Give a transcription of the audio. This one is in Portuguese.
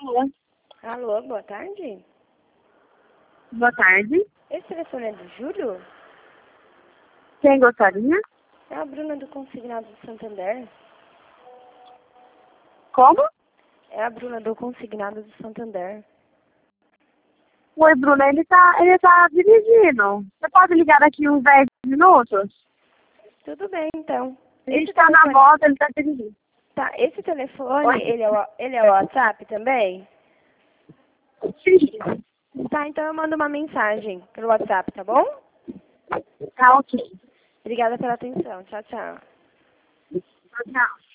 Alô? Alô, boa tarde. Boa tarde. Esse telefone é do Júlio? Quem gostaria? É a Bruna do Consignado do Santander. Como? É a Bruna do Consignado do Santander. Oi, Bruna, ele tá dirigindo. Você pode ligar daqui uns 10 minutos? Tudo bem, então. Ele está na volta, ele tá dirigindo. Tá, esse telefone, Oi? ele é o WhatsApp também? Sim. Tá, então eu mando uma mensagem pelo WhatsApp, tá bom? Tá ok. Obrigada pela atenção. Tchau, tchau. Tchau.